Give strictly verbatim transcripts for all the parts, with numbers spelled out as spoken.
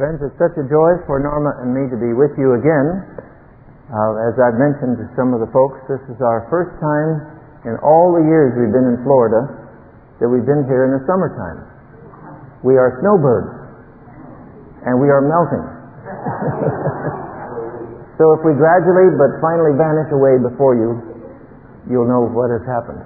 Friends, it's such a joy for Norma and me to be with you again. Uh, as I've mentioned to some of the folks, this is our first time in all the years we've been in Florida that we've been here in the summertime. We are snowbirds, and we are melting. So if we gradually but finally vanish away before you, you'll know what has happened.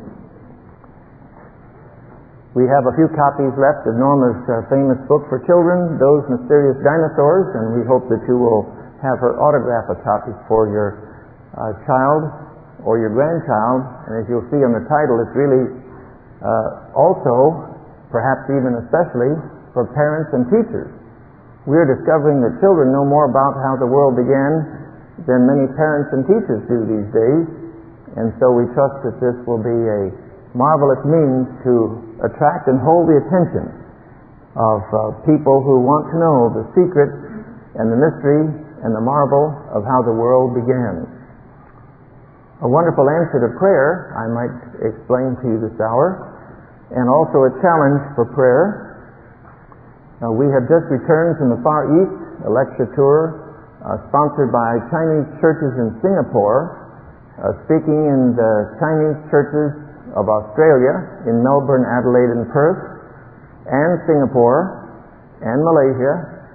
We have a few copies left of Norma's uh, famous book for children, Those Mysterious Dinosaurs, and we hope that you will have her autograph a copy for your uh, child or your grandchild. And as you'll see on the title, it's really uh, also, perhaps even especially, for parents and teachers. We're discovering that children know more about how the world began than many parents and teachers do these days, and so we trust that this will be a marvelous means to attract and hold the attention of uh, people who want to know the secret and the mystery and the marvel of how the world began. A wonderful answer to prayer, I might explain to you this hour, and also a challenge for prayer. Uh, we have just returned from the Far East, a lecture tour uh, sponsored by Chinese churches in Singapore, uh, speaking in the Chinese churches of Australia, in Melbourne, Adelaide, and Perth, and Singapore, and Malaysia,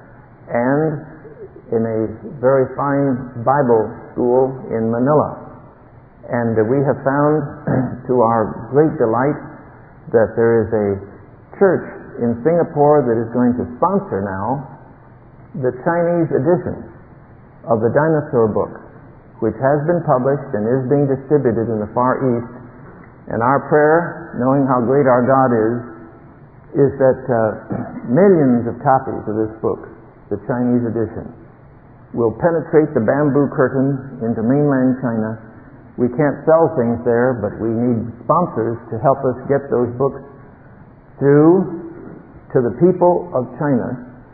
and in a very fine Bible school in Manila. And uh, we have found, to our great delight, that there is a church in Singapore that is going to sponsor now the Chinese edition of the dinosaur book, which has been published and is being distributed in the Far East. And our prayer, knowing how great our God is, is that uh, millions of copies of this book, the Chinese edition, will penetrate the bamboo curtain into mainland China. We can't sell things there, but we need sponsors to help us get those books through to the people of China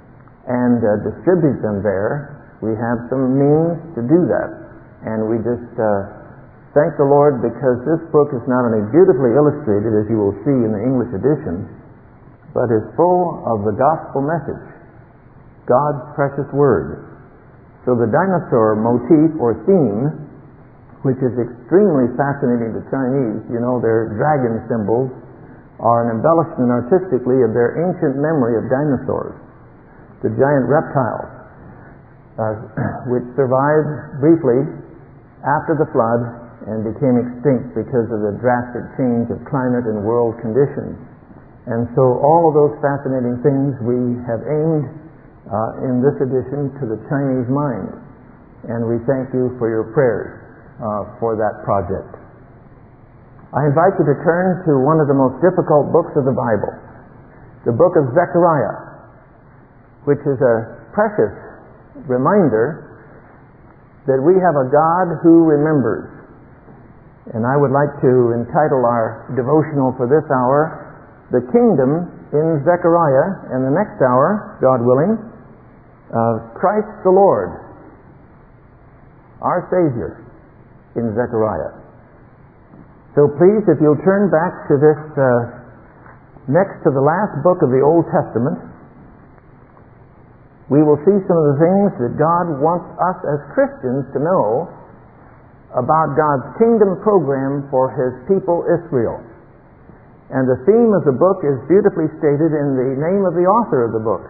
and uh, distribute them there. We have some means to do that, and we just uh, thank the Lord, because this book is not only beautifully illustrated, as you will see in the English edition, but is full of the gospel message, God's precious word. So the dinosaur motif or theme, which is extremely fascinating to Chinese, you know, their dragon symbols are an embellishment artistically of their ancient memory of dinosaurs, the giant reptiles, uh, which survived briefly after the flood and became extinct because of the drastic change of climate and world conditions. And so all of those fascinating things we have aimed uh, in this edition to the Chinese mind. And we thank you for your prayers uh, for that project. I invite you to turn to one of the most difficult books of the Bible, the book of Zechariah, which is a precious reminder that we have a God who remembers. And I would like to entitle our devotional for this hour, The Kingdom in Zechariah, and the next hour, God willing, uh, Christ the Lord, our Savior, in Zechariah. So please, if you'll turn back to this uh, next to the last book of the Old Testament, we will see some of the things that God wants us as Christians to know about God's kingdom program for His people Israel. And the theme of the book is beautifully stated in the name of the author of the book,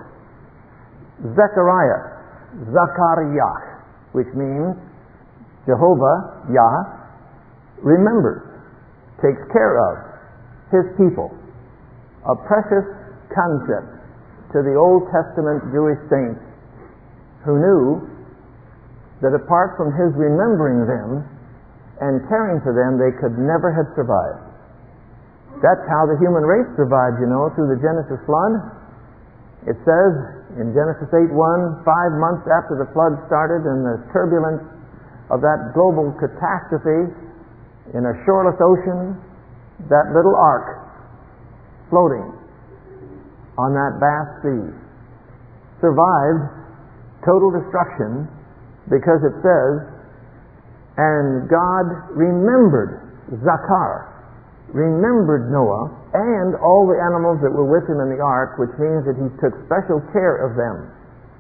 Zechariah, Zachariah, which means Jehovah, Yah, remembers, takes care of His people. A precious concept to the Old Testament Jewish saints who knew that apart from His remembering them and caring for them, they could never have survived. That's how the human race survived, you know, through the Genesis flood. It says in Genesis eight one, five months after the flood started and the turbulence of that global catastrophe in a shoreless ocean, that little ark floating on that vast sea survived total destruction, because it says, and God remembered Zachar, remembered Noah and all the animals that were with him in the ark, which means that He took special care of them.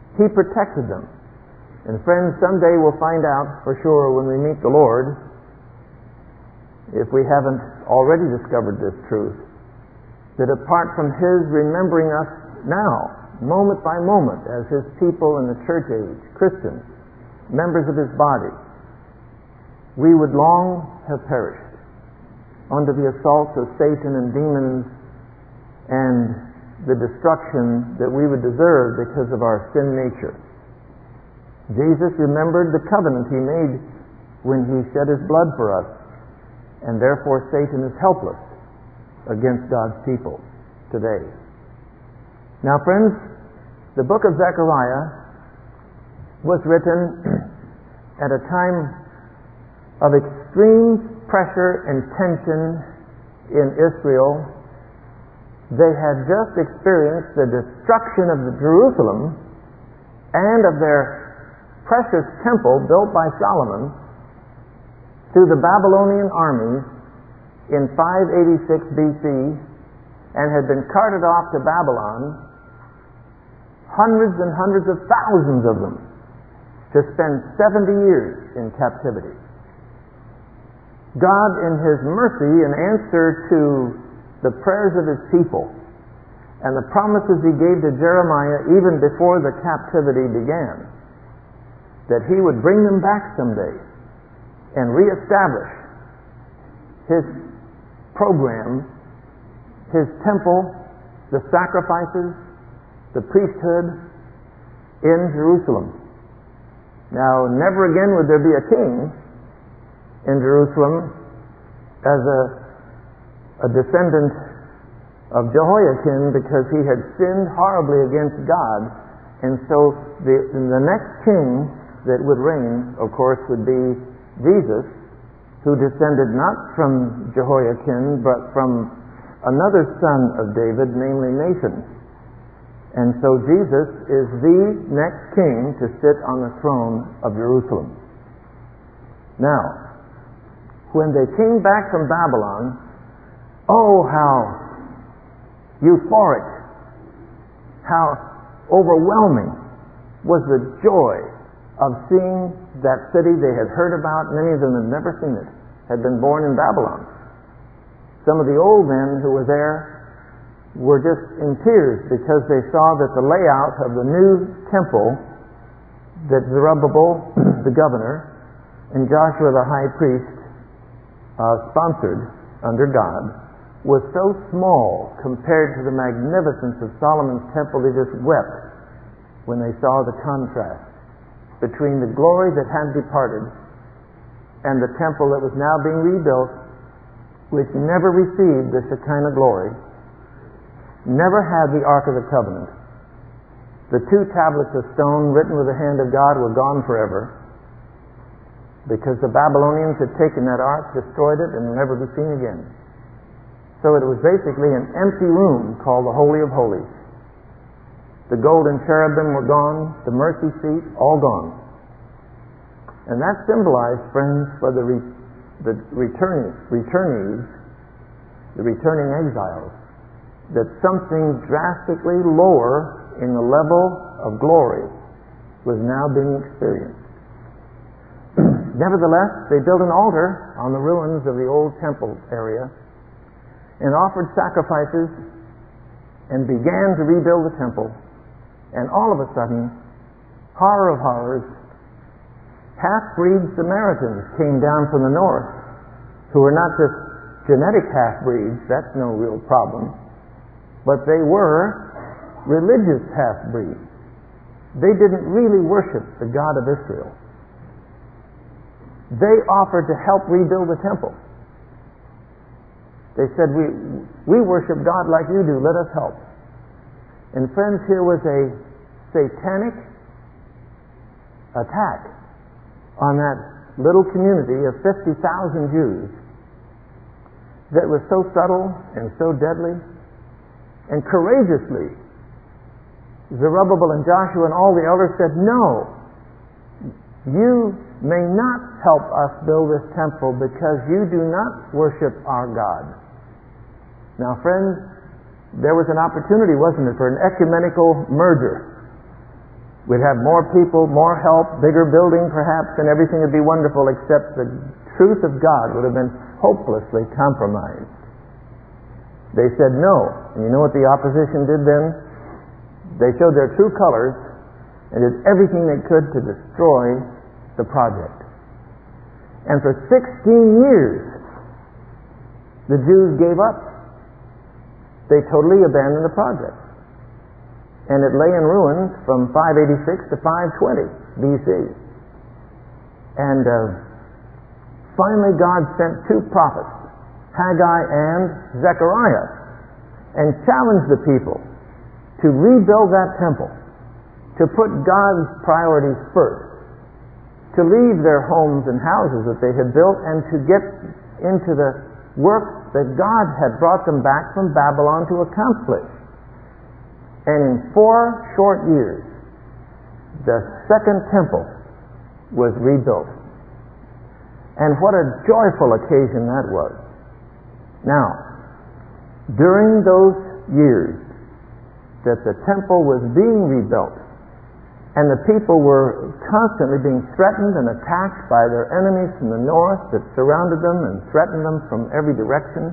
He protected them. And friends, someday we'll find out for sure when we meet the Lord, if we haven't already discovered this truth, that apart from His remembering us now, moment by moment, as His people in the church age, Christians, members of His body, we would long have perished under the assaults of Satan and demons and the destruction that we would deserve because of our sin nature. Jesus remembered the covenant He made when He shed His blood for us, and therefore Satan is helpless against God's people today. Now, friends, the book of Zechariah was written at a time of extreme pressure and tension in Israel. They had just experienced the destruction of the Jerusalem and of their precious temple built by Solomon through the Babylonian armies in five eighty-six B C, and had been carted off to Babylon, hundreds and hundreds of thousands of them, to spend seventy years in captivity. God, in His mercy, in answer to the prayers of His people and the promises He gave to Jeremiah even before the captivity began, that He would bring them back someday and reestablish His program, His temple, the sacrifices, the priesthood in Jerusalem. Now, never again would there be a king in Jerusalem as a, a descendant of Jehoiakim, because he had sinned horribly against God. And so the, the next king that would reign, of course, would be Jesus, who descended not from Jehoiakim, but from another son of David, namely Nathan. And so Jesus is the next king to sit on the throne of Jerusalem. Now, when they came back from Babylon, oh, how euphoric, how overwhelming was the joy of seeing that city they had heard about. Many of them had never seen it, had been born in Babylon. Some of the old men who were there were just in tears because they saw that the layout of the new temple that Zerubbabel, the governor, and Joshua the high priest uh, sponsored under God was so small compared to the magnificence of Solomon's temple. They just wept when they saw the contrast between the glory that had departed and the temple that was now being rebuilt, which never received the Shekinah glory, never had the Ark of the Covenant. The two tablets of stone written with the hand of God were gone forever, because the Babylonians had taken that ark, destroyed it, and will never be seen again. So it was basically an empty room called the Holy of Holies. The golden cherubim were gone, the mercy seat, all gone. And that symbolized, friends, for the, re- the returning, returnees, the returning exiles, that something drastically lower in the level of glory was now being experienced. Nevertheless, they built an altar on the ruins of the old temple area and offered sacrifices and began to rebuild the temple. And all of a sudden, horror of horrors, half-breed Samaritans came down from the north, who were not just genetic half-breeds, that's no real problem, but they were religious half-breeds. They didn't really worship the God of Israel. They offered to help rebuild the temple. They said, we, we worship God like you do, let us help. And friends, here was a satanic attack on that little community of fifty thousand Jews that was so subtle and so deadly. And courageously, Zerubbabel and Joshua and all the elders said, no, you may not help us build this temple because you do not worship our God. Now, friends, there was an opportunity, wasn't it, for an ecumenical merger. We'd have more people, more help, bigger building perhaps, and everything would be wonderful, except the truth of God would have been hopelessly compromised. They said no. And you know what the opposition did then? They showed their true colors and did everything they could to destroy the project. And for sixteen years, the Jews gave up. They totally abandoned the project. And it lay in ruins from five eighty-six to five twenty B C. And uh, finally God sent two prophets, Haggai and Zechariah, and challenged the people to rebuild that temple, to put God's priorities first, to leave their homes and houses that they had built and to get into the work that God had brought them back from Babylon to accomplish. And in four short years, the second temple was rebuilt. And what a joyful occasion that was. Now, during those years that the temple was being rebuilt, and the people were constantly being threatened and attacked by their enemies from the north that surrounded them and threatened them from every direction,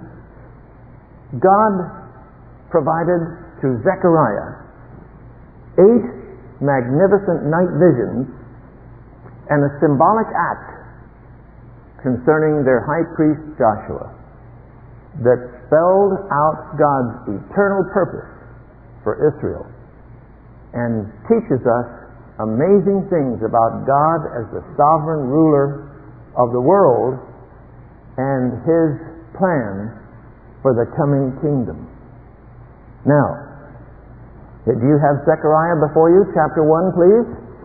God provided through Zechariah eight magnificent night visions and a symbolic act concerning their high priest Joshua that spelled out God's eternal purpose for Israel and teaches us amazing things about God as the sovereign ruler of the world and His plan for the coming kingdom. Now, do you have Zechariah before you? Chapter one, please.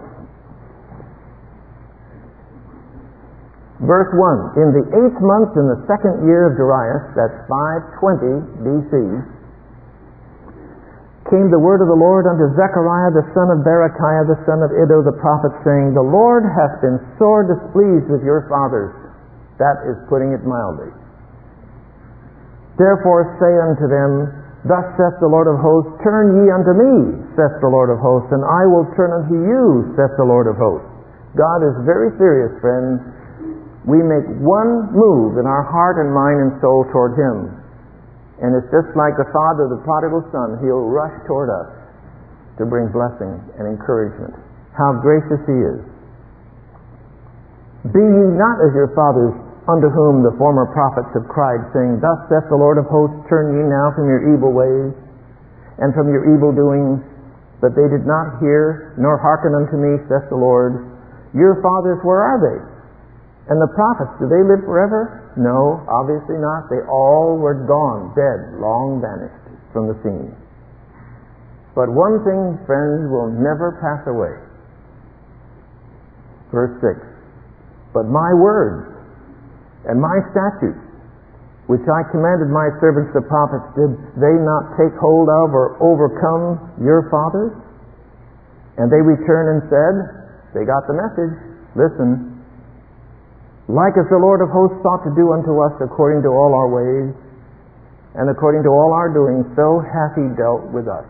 Verse one. In the eighth month in the second year of Darius, that's five twenty B C, came the word of the Lord unto Zechariah the son of Berechiah the son of Iddo the prophet, saying, The Lord hath been sore displeased with your fathers. That is putting it mildly. Therefore say unto them, Thus saith the Lord of hosts, Turn ye unto me, saith the Lord of hosts, and I will turn unto you, saith the Lord of hosts. God is very serious, friends. We make one move in our heart and mind and soul toward Him, and it's just like the father of the prodigal son. He'll rush toward us to bring blessing and encouragement. How gracious He is. Be ye not as your fathers, unto whom the former prophets have cried, saying, Thus saith the Lord of hosts, Turn ye now from your evil ways and from your evil doings. But they did not hear, nor hearken unto me, saith the Lord. Your fathers, where are they? And the prophets, do they live forever? No, obviously not. They all were gone, dead, long vanished from the scene. But one thing, friends, will never pass away. Verse six. But my words and my statutes, which I commanded my servants the prophets, did they not take hold of or overcome your fathers? And they returned and said, they got the message, listen, like as the Lord of hosts thought to do unto us according to all our ways, and according to all our doings, so hath He dealt with us.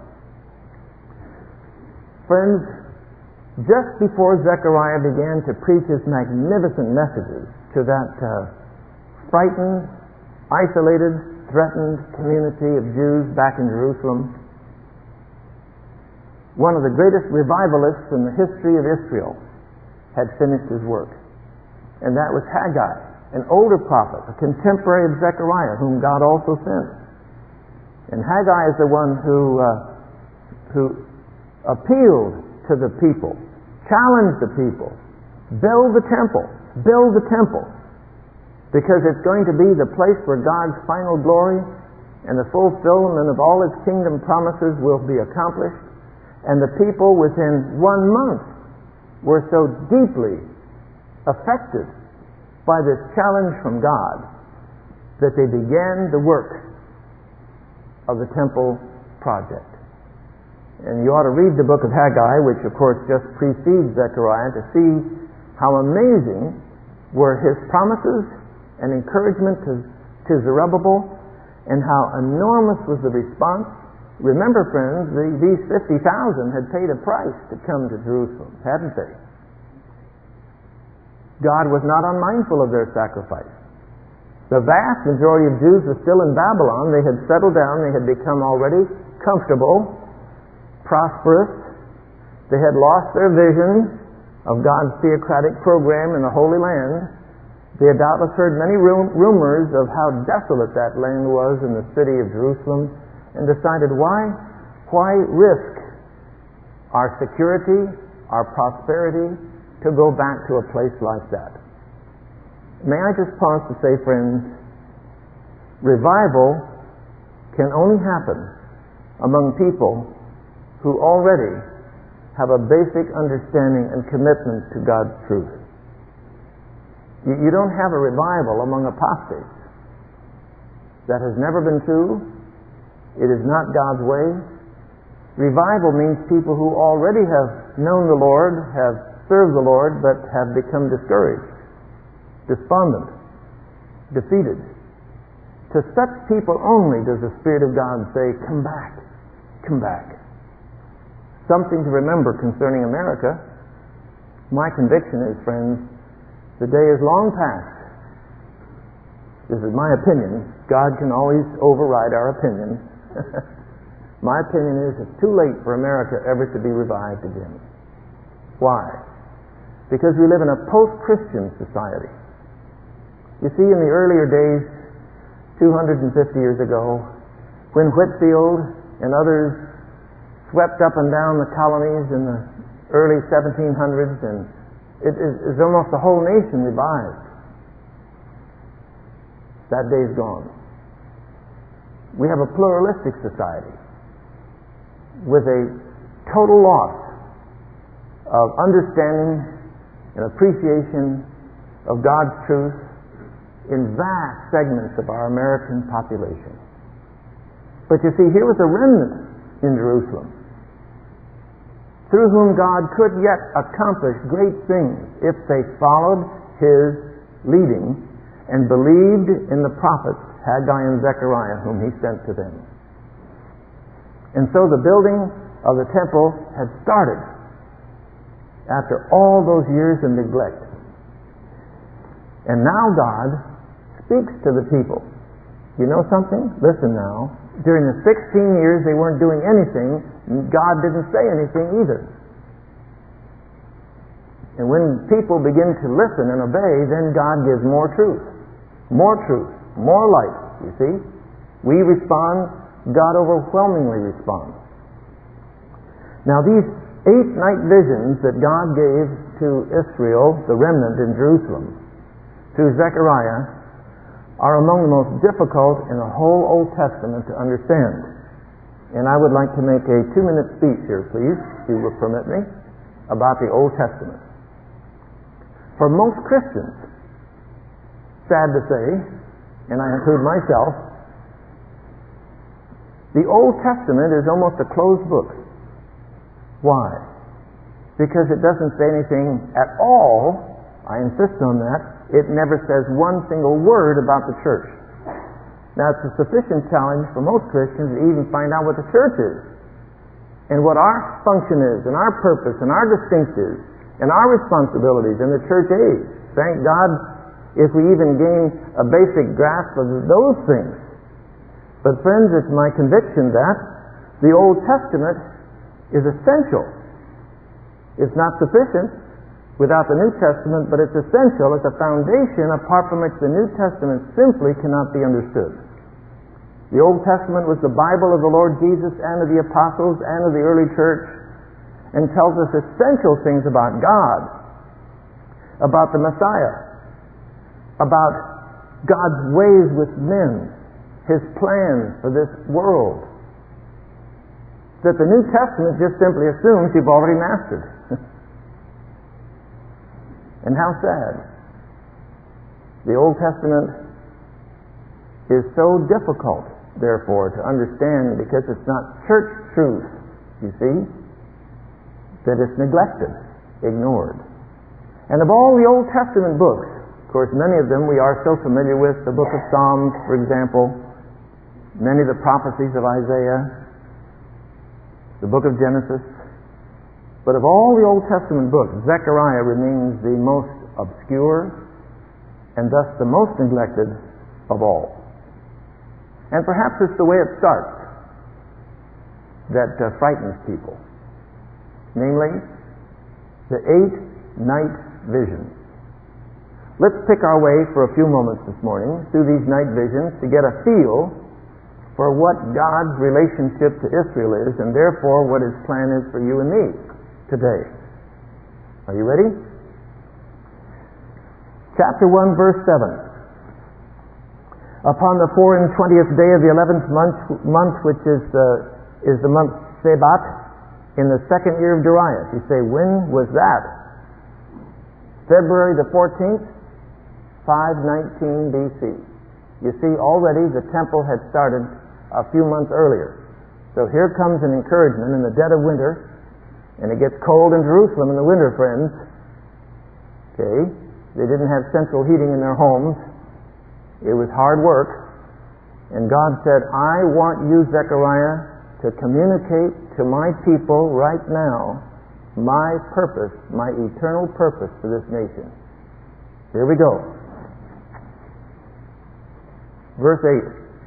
Friends, just before Zechariah began to preach his magnificent messages to that uh, frightened, isolated, threatened community of Jews back in Jerusalem, one of the greatest revivalists in the history of Israel had finished his work. And that was Haggai, an older prophet, a contemporary of Zechariah, whom God also sent. And Haggai is the one who, uh, who appealed to the people, challenged the people, build the temple, build the temple, because it's going to be the place where God's final glory and the fulfillment of all His kingdom promises will be accomplished. And the people within one month were so deeply affected by this challenge from God that they began the work of the temple project. And you ought to read the book of Haggai, which of course just precedes Zechariah, to see how amazing were his promises and encouragement to, to Zerubbabel, and how enormous was the response remember, friends, the, these fifty thousand had paid a price to come to Jerusalem, hadn't they? God was not unmindful of their sacrifice. The vast majority of Jews were still in Babylon. They had settled down. They had become already comfortable, prosperous. They had lost their vision of God's theocratic program in the Holy Land. They had doubtless heard many rum- rumors of how desolate that land was in the city of Jerusalem, and decided, why, why risk our security, our prosperity, to go back to a place like that? May I just pause to say, friends, revival can only happen among people who already have a basic understanding and commitment to God's truth. You, you don't have a revival among apostates. That has never been true. It is not God's way. Revival means people who already have known the Lord, have served the Lord, but have become discouraged, despondent, defeated. To such people only does the Spirit of God say, come back, come back. Something to remember concerning America. My conviction is, friends, the day is long past. This is my opinion. God can always override our opinion. My opinion is it's too late for America ever to be revived again. Why? Because we live in a post-Christian society. You see, in the earlier days, two hundred fifty years ago, when Whitefield and others swept up and down the colonies in the early seventeen hundreds, and it is almost the whole nation revived. That day's gone. We have a pluralistic society with a total loss of understanding and appreciation of God's truth in vast segments of our American population. But you see, here was a remnant in Jerusalem through whom God could yet accomplish great things if they followed His leading and believed in the prophets Haggai and Zechariah, whom He sent to them. And so the building of the temple had started after all those years of neglect. And now God speaks to the people. You know something? Listen now. During the sixteen years they weren't doing anything, God didn't say anything either. And when people begin to listen and obey, then God gives more truth. More truth. More light, you see. We respond, God overwhelmingly responds. Now these eight night visions that God gave to Israel, the remnant in Jerusalem, through Zechariah, are among the most difficult in the whole Old Testament to understand. And I would like to make a two-minute speech here, please, if you will permit me, about the Old Testament. For most Christians, sad to say, and I include myself, the Old Testament is almost a closed book. Why? Because it doesn't say anything at all, I insist on that, it never says one single word about the church. Now it's a sufficient challenge for most Christians to even find out what the church is, and what our function is, and our purpose, and our distinctives, and our responsibilities in the church age. Thank God if we even gain a basic grasp of those things. But friends, it's my conviction that the Old Testament is essential. It's not sufficient without the New Testament, but it's essential as a foundation apart from which the New Testament simply cannot be understood. The Old Testament was the Bible of the Lord Jesus and of the apostles and of the early church, and tells us essential things about God, about the Messiah, about God's ways with men, His plan for this world, that the New Testament just simply assumes you've already mastered. And how sad. The Old Testament is so difficult, therefore, to understand because it's not church truth, you see, that it's neglected, ignored. And of all the Old Testament books, of course, many of them we are so familiar with, the book of Psalms, for example, many of the prophecies of Isaiah, the book of Genesis. But of all the Old Testament books, Zechariah remains the most obscure and thus the most neglected of all. And perhaps it's the way it starts that uh, frightens people. Namely, the eight night visions. Let's pick our way for a few moments this morning through these night visions to get a feel for what God's relationship to Israel is, and therefore what His plan is for you and me today. Are you ready? Chapter one, verse seven. Upon the four and twentieth day of the eleventh month, month which is the is the month Sebat, in the second year of Darius. You say, when was that? February the fourteenth, five nineteen B C. You see, already the temple had started a few months earlier. So here comes an encouragement in the dead of winter, and it gets cold in Jerusalem in the winter, friends. Okay? They didn't have central heating in their homes. It was hard work. And God said, I want you, Zechariah, to communicate to my people right now my purpose, my eternal purpose for this nation. Here we go. Verse eight.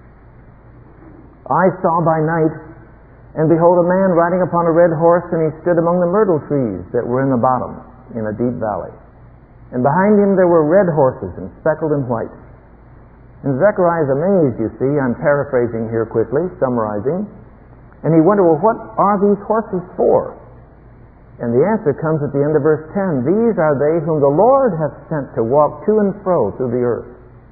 I saw by night, and behold, a man riding upon a red horse, and he stood among the myrtle trees that were in the bottom, in a deep valley. And behind him there were red horses, and speckled and white. And Zechariah is amazed, you see. I'm paraphrasing here quickly, summarizing. And he wondered, well, what are these horses for? And the answer comes at the end of verse ten. These are they whom the Lord hath sent to walk to and fro through the earth.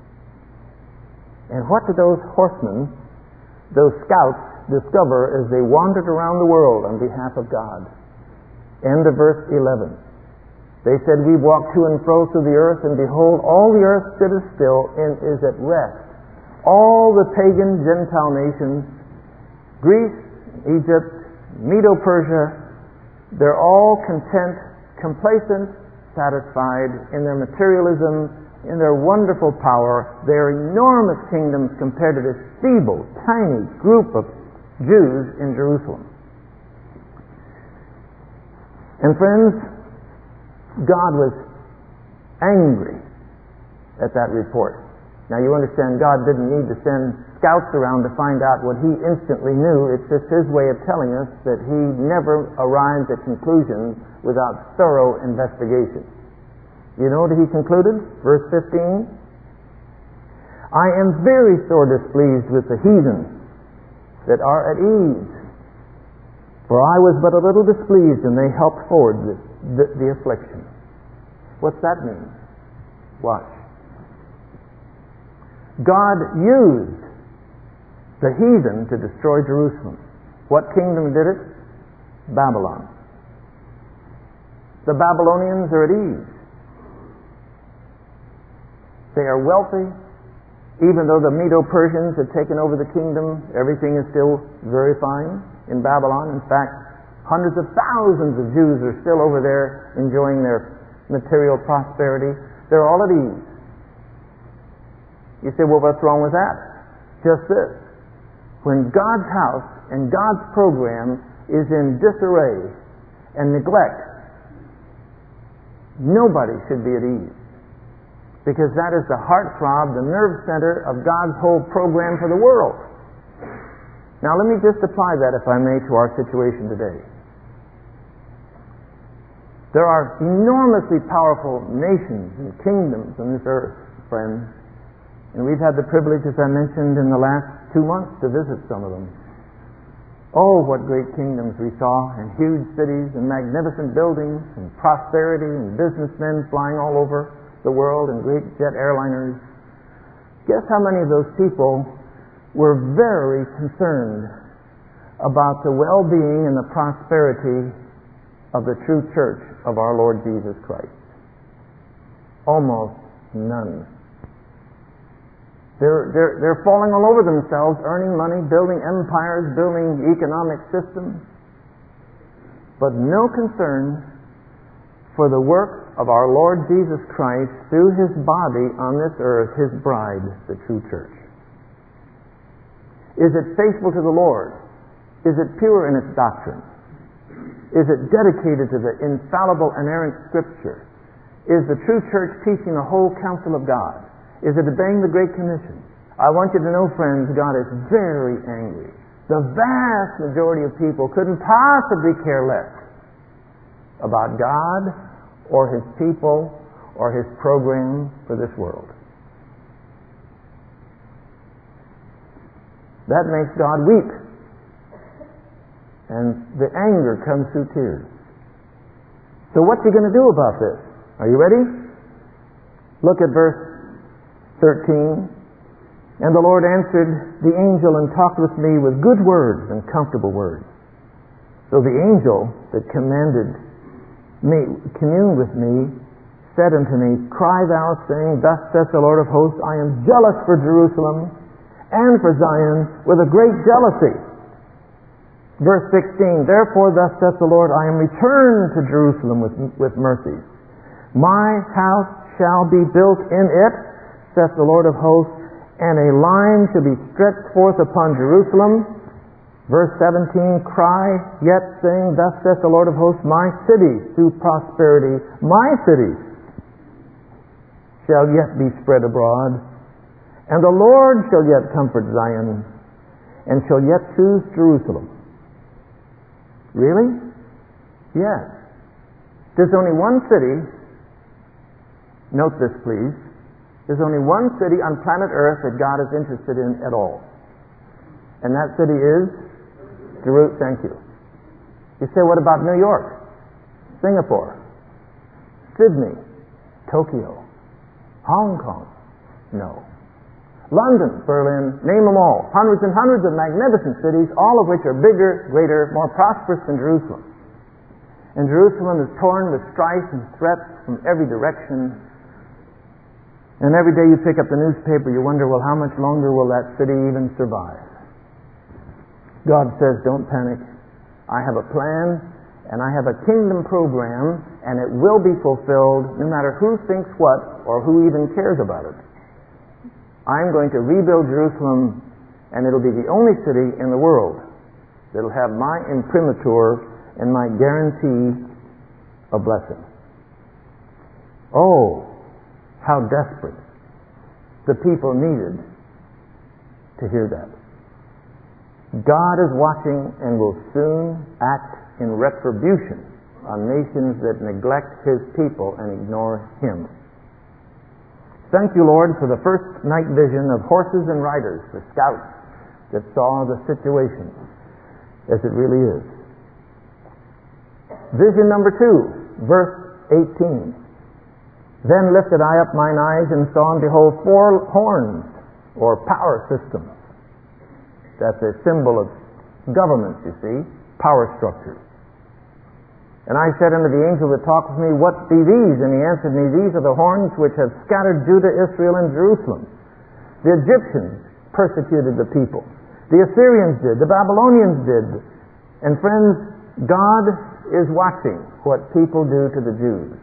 And what did those horsemen, those scouts, discover as they wandered around the world on behalf of God? End of verse eleven. They said, we walk to and fro through the earth, and behold, all the earth sitteth still and is at rest. All the pagan Gentile nations, Greece, Egypt, Medo-Persia, they're all content, complacent, satisfied in their materialism, in their wonderful power, their enormous kingdoms compared to this feeble, tiny group of Jews in Jerusalem. And friends, God was angry at that report. Now you understand, God didn't need to send scouts around to find out what He instantly knew. It's just His way of telling us that He never arrives at conclusions without thorough investigation. You know what He concluded? Verse fifteen. I am very sore displeased with the heathen that are at ease. For I was but a little displeased, and they helped forward the, the, the affliction. What's that mean? Watch. God used the heathen to destroy Jerusalem. What kingdom did it? Babylon. The Babylonians are at ease. They are wealthy. Even though the Medo-Persians had taken over the kingdom, everything is still very fine in Babylon. In fact, hundreds of thousands of Jews are still over there enjoying their material prosperity. They're all at ease. You say, well, what's wrong with that? Just this. When God's house and God's program is in disarray and neglect, nobody should be at ease. Because that is the heartthrob, the nerve center of God's whole program for the world. Now let me just apply that, if I may, to our situation today. There are enormously powerful nations and kingdoms on this earth, friends. And we've had the privilege, as I mentioned, in the last two months to visit some of them. Oh, what great kingdoms we saw, and huge cities, and magnificent buildings, and prosperity, and businessmen flying all over the world, and great jet airliners. Guess how many of those people were very concerned about the well-being and the prosperity of the true church of our Lord Jesus Christ? Almost none. They're, they're, they're falling all over themselves, earning money, building empires, building economic systems, but no concern for the work of our Lord Jesus Christ through His body on this earth, His bride, the true church. Is it faithful to the Lord? Is it pure in its doctrine? Is it dedicated to the infallible, inerrant Scripture? Is the true church teaching the whole counsel of God? Is it obeying the Great Commission? I want you to know, friends, God is very angry. The vast majority of people couldn't possibly care less about God or His people or His program for this world. That makes God weep. And the anger comes through tears. So what's He going to do about this? Are you ready? Look at verse thirteen. And the Lord answered the angel and talked with me with good words and comfortable words. So the angel that commanded me, communed with me, said unto me, Cry thou, saying, Thus saith the Lord of hosts, I am jealous for Jerusalem and for Zion with a great jealousy. Verse sixteen, Therefore thus saith the Lord, I am returned to Jerusalem with, with mercy. My house shall be built in it, saith the Lord of hosts, and a line shall be stretched forth upon Jerusalem. Verse seventeen, Cry yet, saying, Thus saith the Lord of hosts, My city through prosperity, my city shall yet be spread abroad, and the Lord shall yet comfort Zion, and shall yet choose Jerusalem. Really? Yes. There's only one city, note this please, there's only one city on planet Earth that God is interested in at all. And that city is Jerusalem. Thank you. You say, what about New York, Singapore, Sydney, Tokyo, Hong Kong? No. London, Berlin, name them all. Hundreds and hundreds of magnificent cities, all of which are bigger, greater, more prosperous than Jerusalem. And Jerusalem is torn with strife and threats from every direction. And every day you pick up the newspaper, you wonder, well, how much longer will that city even survive? God says, don't panic. I have a plan, and I have a kingdom program, and it will be fulfilled no matter who thinks what or who even cares about it. I'm going to rebuild Jerusalem, and it'll be the only city in the world that'll have my imprimatur and my guarantee of blessing. Oh, how desperate the people needed to hear that. God is watching and will soon act in retribution on nations that neglect His people and ignore Him. Thank you, Lord, for the first night vision of horses and riders, the scouts that saw the situation as it really is. Vision number two, verse eighteen. Then lifted I up mine eyes and saw, and behold, four horns, or power systems. That's a symbol of governments, you see, power structures. And I said unto the angel that talked with me, What be these? And he answered me, These are the horns which have scattered Judah, Israel, and Jerusalem. The Egyptians persecuted the people. The Assyrians did. The Babylonians did. And friends, God is watching what people do to the Jews.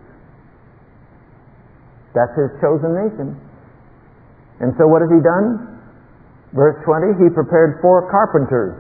That's His chosen nation. And so what has He done? Verse twenty, He prepared four carpenters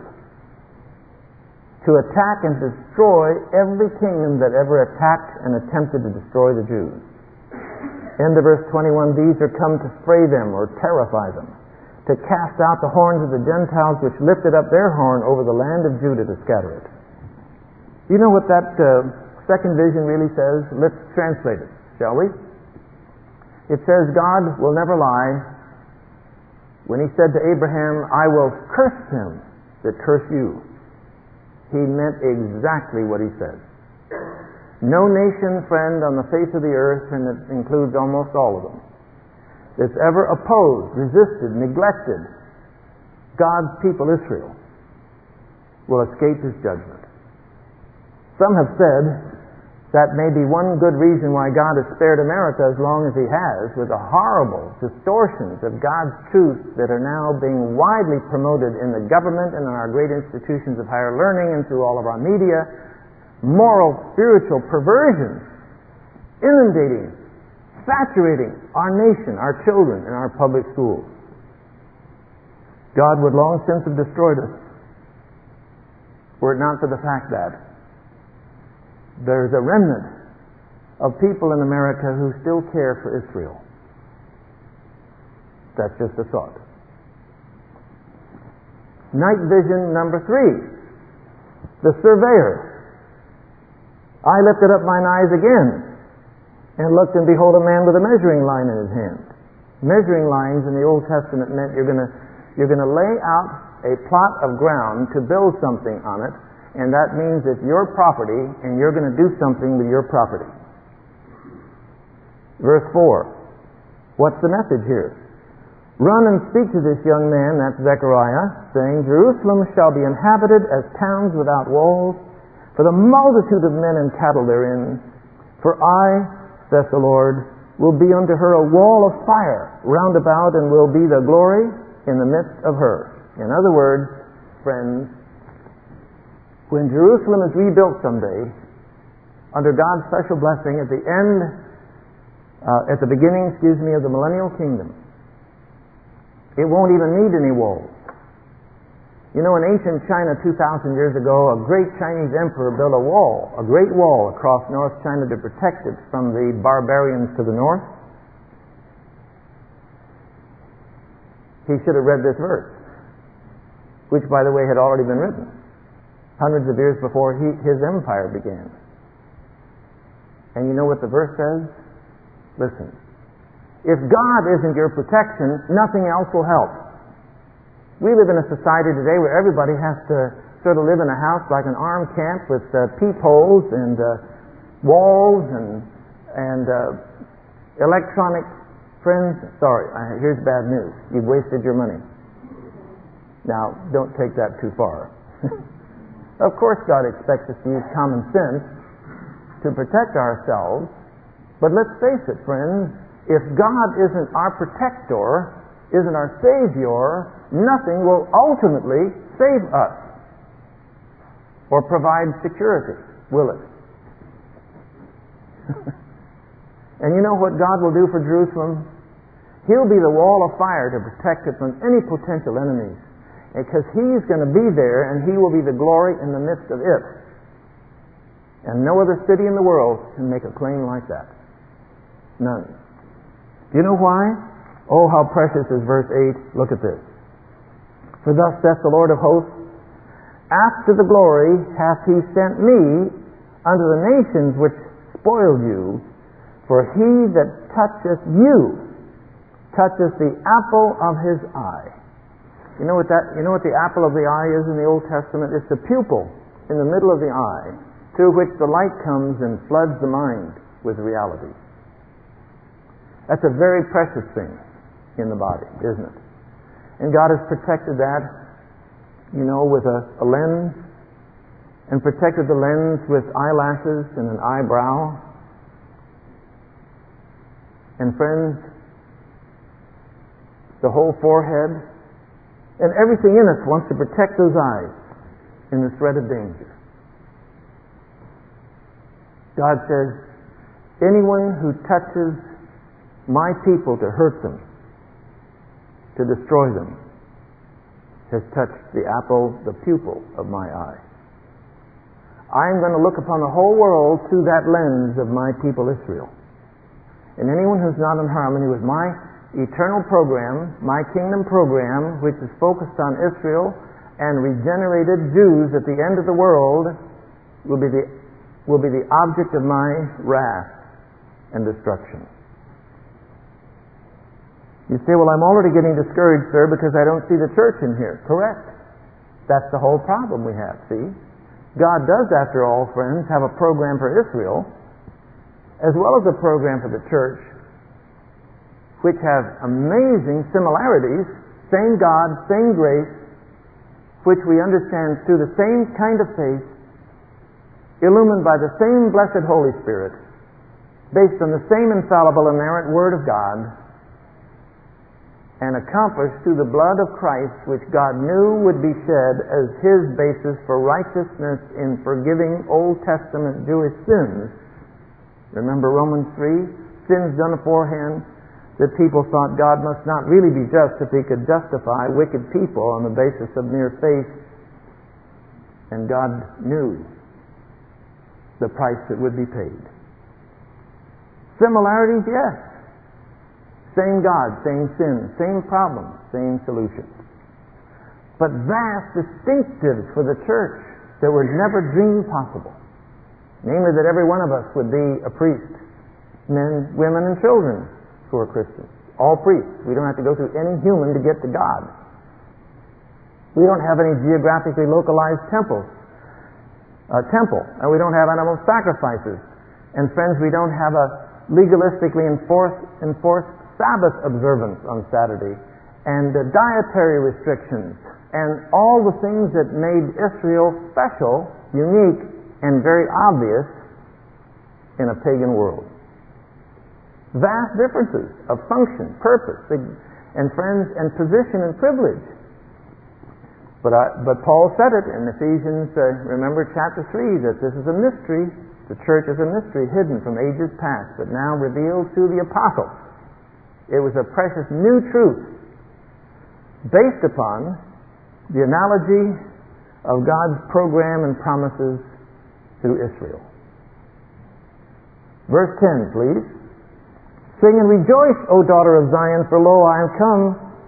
to attack and destroy every kingdom that ever attacked and attempted to destroy the Jews. End of verse twenty-one, These are come to fray them or terrify them, to cast out the horns of the Gentiles which lifted up their horn over the land of Judah to scatter it. You know what that uh, second vision really says? Let's translate it, shall we? It says God will never lie. When He said to Abraham, I will curse them that curse you, He meant exactly what He said. No nation, friend, on the face of the earth, and it includes almost all of them, that's ever opposed, resisted, neglected God's people Israel will escape His judgment. Some have said that may be one good reason why God has spared America as long as He has, with the horrible distortions of God's truth that are now being widely promoted in the government and in our great institutions of higher learning and through all of our media. Moral, spiritual perversions inundating, saturating our nation, our children, and our public schools. God would long since have destroyed us were it not for the fact that there's a remnant of people in America who still care for Israel. That's just a thought. Night vision number three, the surveyor. I lifted up mine eyes again and looked, and behold, a man with a measuring line in his hand. Measuring lines in the Old Testament meant you're going to you're going to lay out a plot of ground to build something on it, and that means it's your property, and you're going to do something with your property. Verse four. What's the message here? Run and speak to this young man, that's Zechariah, saying, Jerusalem shall be inhabited as towns without walls, for the multitude of men and cattle therein. For I, saith the Lord, will be unto her a wall of fire round about, and will be the glory in the midst of her. In other words, friends, when Jerusalem is rebuilt someday, under God's special blessing, at the end, uh, at the beginning, excuse me, of the millennial kingdom, it won't even need any walls. You know, in ancient China two thousand years ago, a great Chinese emperor built a wall, a great wall across North China to protect it from the barbarians to the north. He should have read this verse, which, by the way, had already been written hundreds of years before he, his empire began. And you know what the verse says? Listen. If God isn't your protection, nothing else will help. We live in a society today where everybody has to sort of live in a house like an armed camp with uh, peepholes and uh, walls and and uh, electronic friends. Sorry, I, here's bad news. You've wasted your money. Now, don't take that too far. Of course, God expects us to use common sense to protect ourselves, but let's face it, friends, if God isn't our protector, isn't our Savior, nothing will ultimately save us or provide security, will it? And you know what God will do for Jerusalem? He'll be the wall of fire to protect it from any potential enemies, because He's going to be there, and He will be the glory in the midst of it. And no other city in the world can make a claim like that. None. Do you know why? Oh, how precious is verse eight. Look at this. For thus saith the Lord of hosts, after the glory hath He sent me unto the nations which spoiled you, for he that toucheth you toucheth the apple of His eye. You know what that? You know what the apple of the eye is in the Old Testament? It's the pupil in the middle of the eye, through which the light comes and floods the mind with reality. That's a very precious thing in the body, isn't it? And God has protected that, you know, with a, a lens, and protected the lens with eyelashes and an eyebrow. And friends, the whole forehead, and everything in us wants to protect those eyes in the threat of danger. God says, anyone who touches my people to hurt them, to destroy them, has touched the apple, the pupil of my eye. I'm going to look upon the whole world through that lens of my people Israel. And anyone who's not in harmony with my eternal program, my kingdom program, which is focused on Israel and regenerated Jews at the end of the world, will be the, will be the object of my wrath and destruction. You say, well, I'm already getting discouraged, sir, because I don't see the church in here. Correct. That's the whole problem we have, see? God does, after all, friends, have a program for Israel, as well as a program for the church, which have amazing similarities, same God, same grace, which we understand through the same kind of faith, illumined by the same blessed Holy Spirit, based on the same infallible, inerrant Word of God, and accomplished through the blood of Christ, which God knew would be shed as His basis for righteousness in forgiving Old Testament Jewish sins. Remember Romans three? Sins done aforehand, that people thought God must not really be just if He could justify wicked people on the basis of mere faith. And God knew the price that would be paid. Similarities, yes. Same God, same sin, same problem, same solution. But vast distinctives for the church that were never dreamed possible. Namely, that every one of us would be a priest. Men, women, and children who are Christians. All priests. We don't have to go through any human to get to God. We don't have any geographically localized temples, uh, temple, and we don't have animal sacrifices. And friends, we don't have a legalistically enforced, enforced Sabbath observance on Saturday, and uh, dietary restrictions, and all the things that made Israel special, unique, and very obvious in a pagan world. Vast differences of function, purpose, and friends, and position and privilege. But, I, but Paul said it in Ephesians, uh, remember chapter three, that this is a mystery. The church is a mystery hidden from ages past, but now revealed to the apostles. It was a precious new truth based upon the analogy of God's program and promises through Israel. Verse ten, please. Sing and rejoice, O daughter of Zion, for lo, I am come,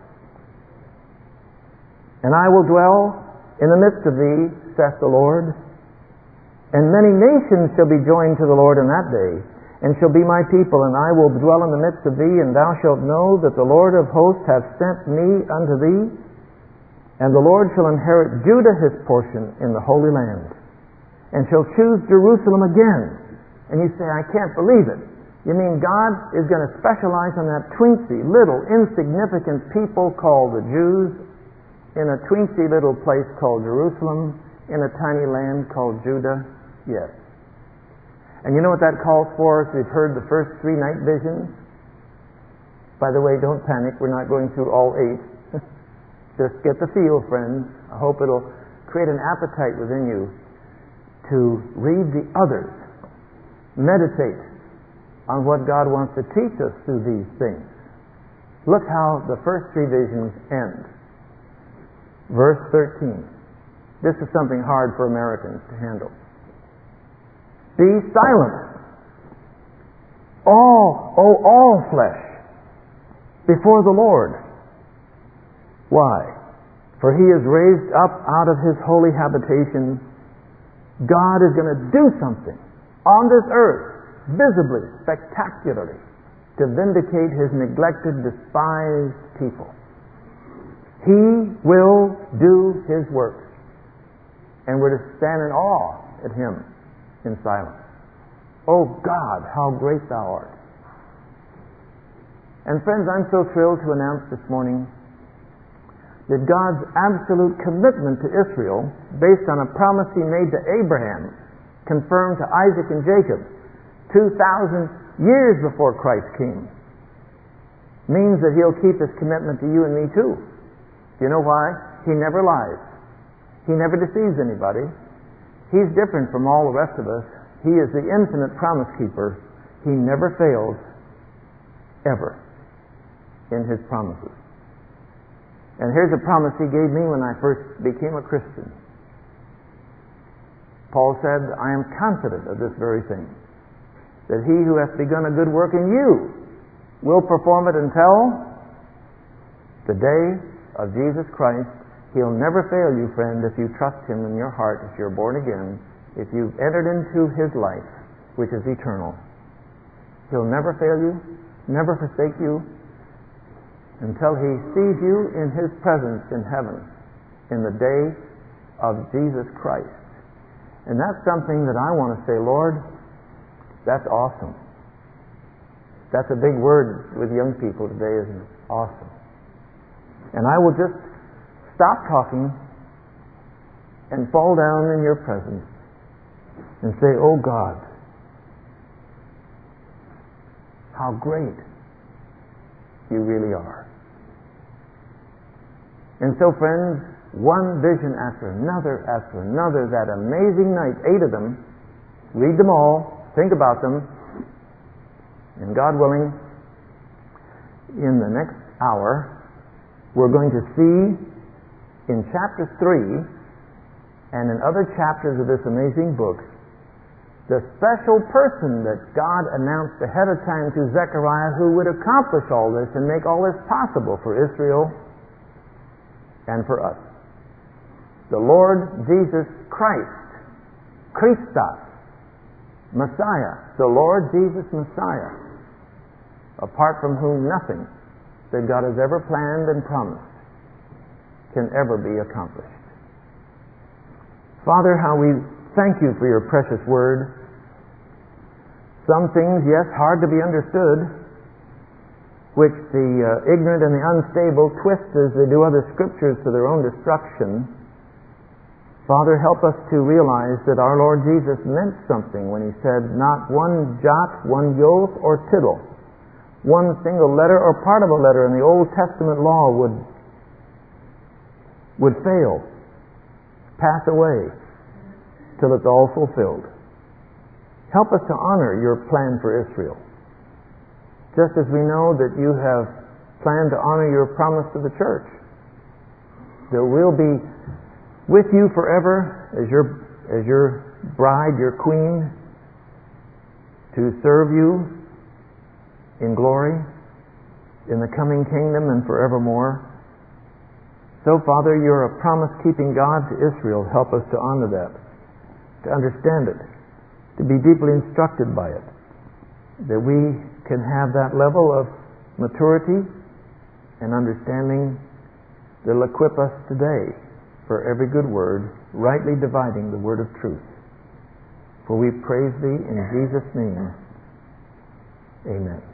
and I will dwell in the midst of thee, saith the Lord. And many nations shall be joined to the Lord in that day, and shall be my people, and I will dwell in the midst of thee, and thou shalt know that the Lord of hosts hath sent me unto thee, and the Lord shall inherit Judah his portion in the Holy Land, and shall choose Jerusalem again. And you say, I can't believe it. You mean God is going to specialize on that tweensy, little, insignificant people called the Jews in a tweensy little place called Jerusalem in a tiny land called Judah? Yes. And you know what that calls for? If you've heard the first three night visions. By the way, don't panic. We're not going through all eight. Just get the feel, friends. I hope it'll create an appetite within you to read the others. Meditate on what God wants to teach us through these things. Look how the first three visions end. Verse thirteen. This is something hard for Americans to handle. Be silent, all, oh, all flesh, before the Lord. Why? For he is raised up out of his holy habitation. God is going to do something on this earth, visibly, spectacularly, to vindicate his neglected, despised people. He will do his work, and we're to stand in awe at him in silence. Oh God, how great thou art. And friends, I'm so thrilled to announce this morning that God's absolute commitment to Israel, based on a promise he made to Abraham, confirmed to Isaac and Jacob two thousand years before Christ came, means that he'll keep his commitment to you and me too. Do you know why? He never lies. He never deceives anybody. He's different from all the rest of us. He is the infinite promise keeper. He never fails, ever, in his promises. And here's a promise he gave me when I first became a Christian. Paul said, I am confident of this very thing, that he who hath begun a good work in you will perform it until the day of Jesus Christ. He'll never fail you, friend, if you trust him in your heart, if you're born again, if you've entered into his life, which is eternal. He'll never fail you, never forsake you, until he sees you in his presence in heaven, in the day of Jesus Christ. And that's something that I want to say, Lord, that's awesome. That's a big word with young people today, isn't it? Awesome. And I will just stop talking and fall down in your presence and say, oh God, how great you really are. And so, friends, one vision after another after another, that amazing night, eight of them, read them all, think about them, and God willing, in the next hour, we're going to see in chapter three and in other chapters of this amazing book the special person that God announced ahead of time to Zechariah who would accomplish all this and make all this possible for Israel and for us. The Lord Jesus Christ, Christos, Messiah, the Lord Jesus Messiah, apart from whom nothing that God has ever planned and promised can ever be accomplished. Father, how we thank you for your precious word. Some things, yes, hard to be understood, which the uh, ignorant and the unstable twist as they do other scriptures to their own destruction. Father, help us to realize that our Lord Jesus meant something when he said, not one jot, one jot, or tittle, one single letter or part of a letter in the Old Testament law would, would fail, pass away, till it's all fulfilled. Help us to honor your plan for Israel. Just as we know that you have planned to honor your promise to the church, that we'll be with you forever as your, as your bride, your queen, to serve you in glory, in the coming kingdom and forevermore. So, Father, you're a promise-keeping God to Israel. Help us to honor that, to understand it, to be deeply instructed by it, that we can have that level of maturity and understanding that will equip us today for every good word, rightly dividing the word of truth. For we praise thee in Jesus' name. Amen.